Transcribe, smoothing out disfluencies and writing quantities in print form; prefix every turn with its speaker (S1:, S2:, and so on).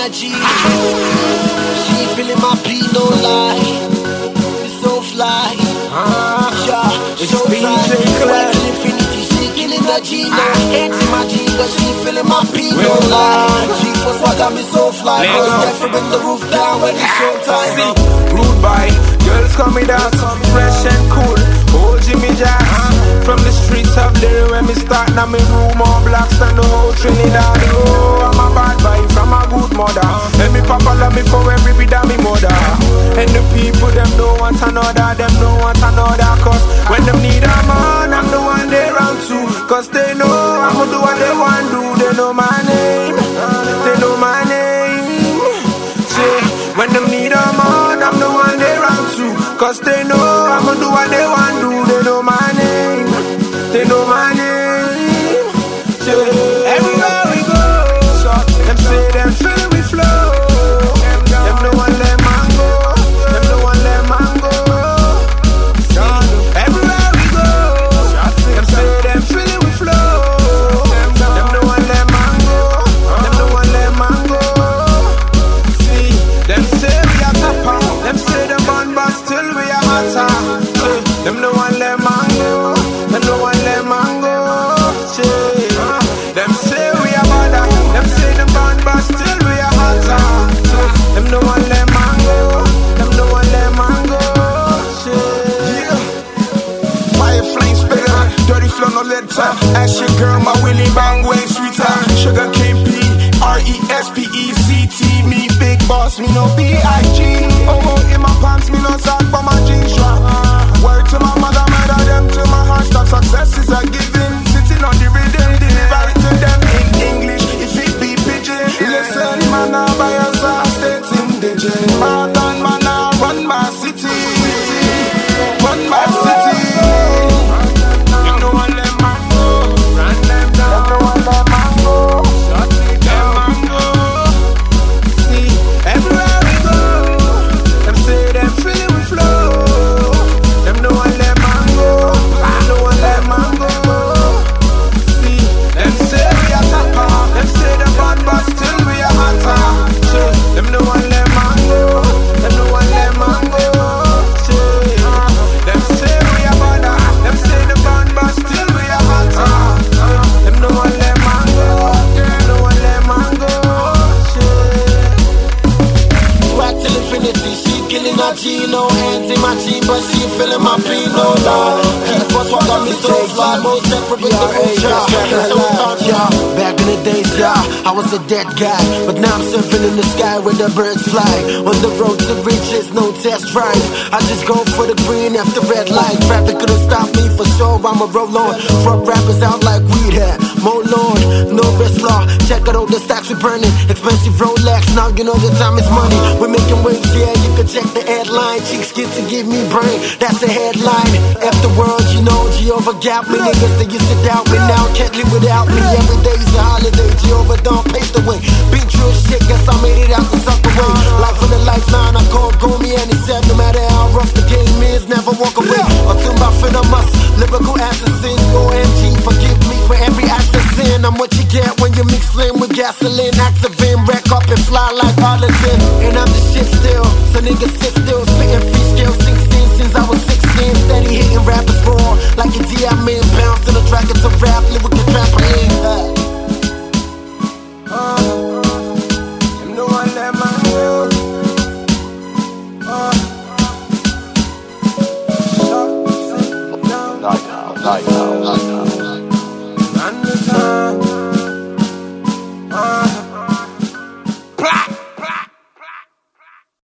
S1: energy. She feeling my beat, no lie. It's so fly. Yeah, it's showtime. Fly till infinity. She killing the G, no empty my G, but she feeling my beat, no lie. She for swag got me so fly. Girls deaf to bring the roof down when it's showtime.
S2: See, rude boy, girls call me that, fresh and cool. Oh, Jimmy Jacks. From the streets of Derry when me start, now me room all blocks and the whole Trinidad. Oh, I'm a bad boy from a good mother. And me papa love me for every bit of me mother. And the people, them don't want another, them don't want another. Cause when them need a man, I'm the one they run to. Cause they know I'ma do what they want do. They know my name, they know my name. See, when them need a man, I'm the one they run to. Cause they know I'ma do what they want do. They know my name, they know my name. Yeah. Everywhere we go, them say them feeling we flow. Them no one let man go. Them no one let man go. Everywhere we go, them say them feeling we flow. Them no one let man go. Them no one let man go. See, them say we are topper. Them say them born but still we are hotter. Them no one let man go. Them no one let man go. Them say we are bother. Them say them born but still we are hotter. Them no one let man go. Them no one let man go. Yeah. Fire flame spitter, dirty flow no letter. Ask your girl my Willie Bang way sweeter. Sugar cane P, RESPECT. Me big boss, me no B.I.G. Oh, in my pants, me no sock for my jeans strap. Word to my mother, mother them to my heart. Stop success is a given. Sitting on the rhythm, deliver it to them in English. If it be pidgin, listen, man, I buy us a state indigent. Marathon, man, I run my city. Run my city. You know I let man go. Run them down. You know I let man go. Shut it down, man go. See, everywhere we go, them say them feeling we flow. Them no one let man go. No one let man go. See, them say we are topper. Them say them bad but still we are hotter. Them no one let man go. Them no one let man go. Them say we are bother. Them say them bad but still we are hotter. Them no one let man go. No one let man go.
S1: Swag till infinity, she killing her G, no hands in my G, but she feeling my P, no lie. Keep us what got me so fly, most separate with the roof, yeah. Back in the days, yeah, I was a dead guy, but now I'm surfing in the sky where the birds fly. On the road to riches, no test drive. I just go for the green after red light. Traffic couldn't stop me for sure, I'ma roll on. Front rappers out like weed hat, more Lord, no risk law. Check out all the stacks we burning, expensive Rolex, now you know the time is money. We're making waves, yeah, you can check the headline. Chicks get to give me brain, that's a headline. After world, you know, Jehovah got me. Niggas that used to doubt me now can't live without me. Every day's a holiday, Jehovah don't pave the way. Been through shit, guess I made it out the sucker way. Life on the lifeline, I called go me and he said no matter how rough the game is, never walk away. Or to my friend I must, lyrical assassin. OMG, forgive me for every assassin. I'm what you get when you mix flame with gasoline. Activate, wreck up and fly like Arlington. And I'm the shit still, so niggas sit still. Spitting free scale 16 since I was 16. Steady hitting rappers raw, like a D.I.M. Bounce to the track, it's a rap, lyrical trampoline.
S2: No one let man go. Shut down. Like now. And the time.